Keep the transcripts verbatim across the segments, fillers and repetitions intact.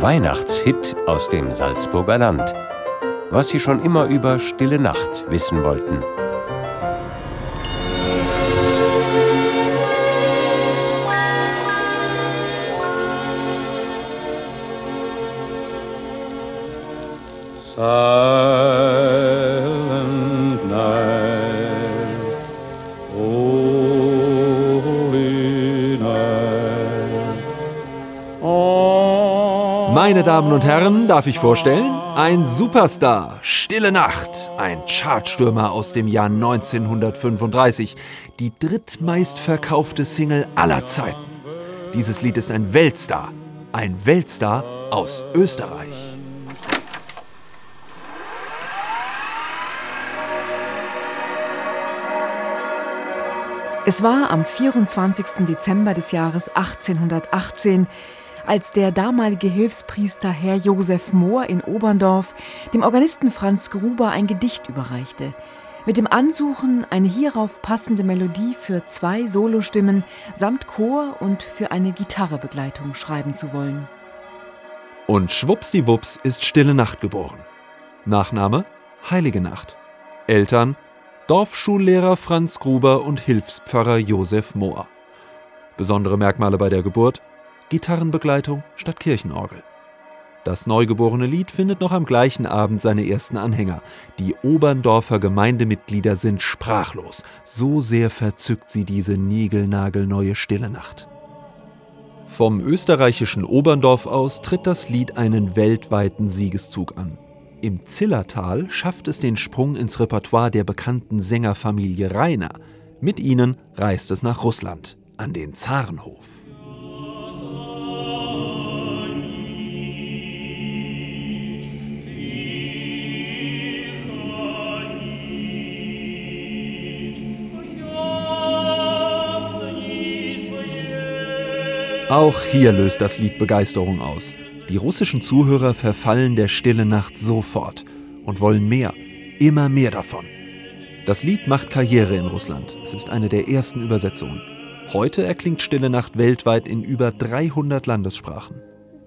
Weihnachtshit aus dem Salzburger Land. Was Sie schon immer über Stille Nacht wissen wollten. Silent night, holy night. Oh. Meine Damen und Herren, darf ich vorstellen? Ein Superstar, Stille Nacht, ein Chartstürmer aus dem Jahr neunzehnhundertfünfunddreißig, die drittmeistverkaufte Single aller Zeiten. Dieses Lied ist ein Weltstar, ein Weltstar aus Österreich. Es war am vierundzwanzigsten Dezember des Jahres achtzehnhundertachtzehn, als der damalige Hilfspriester Herr Josef Mohr in Oberndorf dem Organisten Franz Gruber ein Gedicht überreichte, mit dem Ansuchen, eine hierauf passende Melodie für zwei Solostimmen samt Chor und für eine Gitarrebegleitung schreiben zu wollen. Und schwuppsdiwupps ist Stille Nacht geboren. Nachname Heilige Nacht. Eltern Dorfschullehrer Franz Gruber und Hilfspfarrer Josef Mohr. Besondere Merkmale bei der Geburt: Gitarrenbegleitung statt Kirchenorgel. Das neugeborene Lied findet noch am gleichen Abend seine ersten Anhänger. Die Oberndorfer Gemeindemitglieder sind sprachlos. So sehr verzückt sie diese niegelnagelneue Stille Nacht. Vom österreichischen Oberndorf aus tritt das Lied einen weltweiten Siegeszug an. Im Zillertal schafft es den Sprung ins Repertoire der bekannten Sängerfamilie Rainer. Mit ihnen reist es nach Russland, an den Zarenhof. Auch hier löst das Lied Begeisterung aus. Die russischen Zuhörer verfallen der Stille Nacht sofort und wollen mehr, immer mehr davon. Das Lied macht Karriere in Russland. Es ist eine der ersten Übersetzungen. Heute erklingt Stille Nacht weltweit in über dreihundert Landessprachen.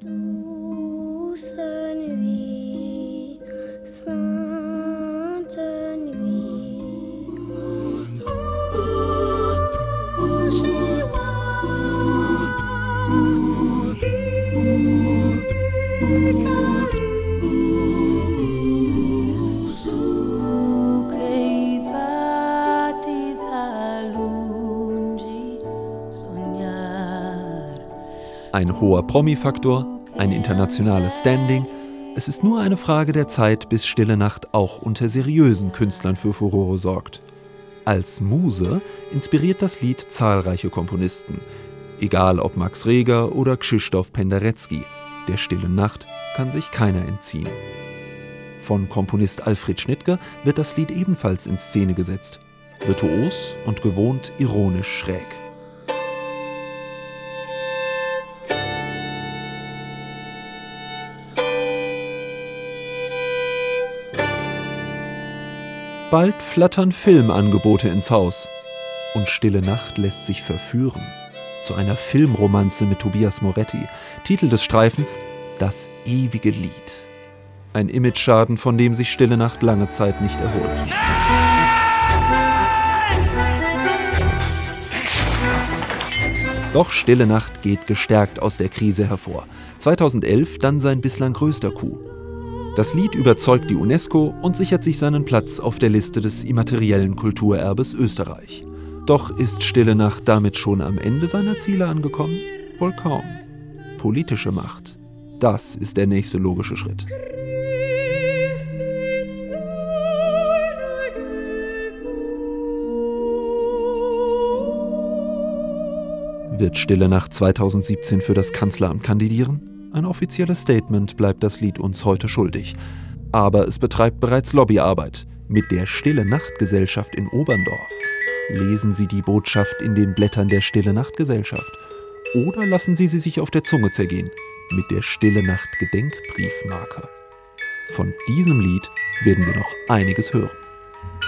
Ein hoher Promi-Faktor, ein internationales Standing. Es ist nur eine Frage der Zeit, bis Stille Nacht auch unter seriösen Künstlern für Furore sorgt. Als Muse inspiriert das Lied zahlreiche Komponisten. Egal ob Max Reger oder Krzysztof Penderecki, der Stille Nacht kann sich keiner entziehen. Von Komponist Alfred Schnittger wird das Lied ebenfalls in Szene gesetzt. Virtuos und gewohnt ironisch schräg. Bald flattern Filmangebote ins Haus. Und Stille Nacht lässt sich verführen. Zu einer Filmromanze mit Tobias Moretti. Titel des Streifens: Das ewige Lied. Ein Imageschaden, von dem sich Stille Nacht lange Zeit nicht erholt. Doch Stille Nacht geht gestärkt aus der Krise hervor. zweitausendelf dann sein bislang größter Coup. Das Lied überzeugt die UNESCO und sichert sich seinen Platz auf der Liste des immateriellen Kulturerbes Österreich. Doch ist Stille Nacht damit schon am Ende seiner Ziele angekommen? Wohl kaum. Politische Macht. Das ist der nächste logische Schritt. Wird Stille Nacht zweitausendsiebzehn für das Kanzleramt kandidieren? Ein offizielles Statement bleibt das Lied uns heute schuldig. Aber es betreibt bereits Lobbyarbeit mit der Stille Nacht Gesellschaft in Oberndorf. Lesen Sie die Botschaft in den Blättern der Stille Nacht Gesellschaft oder lassen Sie sie sich auf der Zunge zergehen mit der Stille Nacht Gedenkbriefmarke. Von diesem Lied werden wir noch einiges hören.